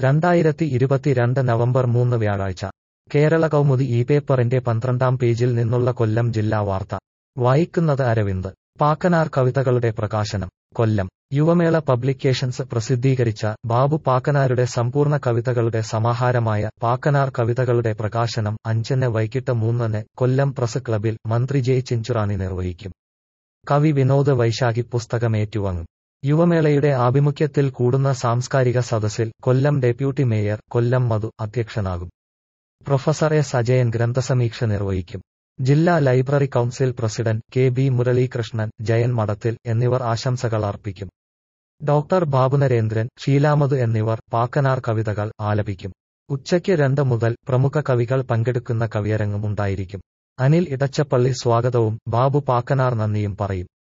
2022 November 3 വ്യാഴാഴ്ച കേരള കൗമുദി ഈ പേപ്പറിന്റെ 12-ാം പേജിൽ നിന്നുള്ള കൊല്ലം ജില്ലാ വാർത്ത വായിക്കുന്നത് അരവിന്ദ്. പാക്കനാർ കവിതകളുടെ പ്രകാശനം. കൊല്ലം യുവമേള പബ്ലിക്കേഷൻസ് പ്രസിദ്ധീകരിച്ച ബാബു പാക്കനാരുടെ സമ്പൂർണ്ണ കവിതകളുടെ സമാഹാരമായ പാക്കനാർ കവിതകളുടെ പ്രകാശനം 5-ന് വൈകിട്ട് 3-ന് കൊല്ലം പ്രസ് ക്ലബിൽ മന്ത്രി ജെ ചിഞ്ചുറാണി നിർവഹിക്കും. കവി വിനോദ് വൈശാഖി പുസ്തകമേറ്റുവാങ്ങും. യുവമേളയുടെ ആഭിമുഖ്യത്തിൽ കൂടുന്ന സാംസ്കാരിക സദസ്സിൽ കൊല്ലം ഡെപ്യൂട്ടി മേയർ കൊല്ലം മധു അധ്യക്ഷനാകും. പ്രൊഫസർ എസ് അജയൻ ഗ്രന്ഥസമീക്ഷ നിർവഹിക്കും. ജില്ലാ library council president K B Muralikrishnan, Jayan Madathil എന്നിവർ ആശംസകൾ അർപ്പിക്കും. ഡോക്ടർ ബാബുനരേന്ദ്രൻ, ഷീലാമധു എന്നിവർ പാക്കനാർ കവിതകൾ ആലപിക്കും. ഉച്ചയ്ക്ക് 2 മുതൽ പ്രമുഖ കവികൾ പങ്കെടുക്കുന്ന കവിയരങ്ങും ഉണ്ടായിരിക്കും. അനിൽ ഇടച്ചപ്പള്ളി സ്വാഗതവും ബാബു പാക്കനാർ നന്ദിയും പറയും.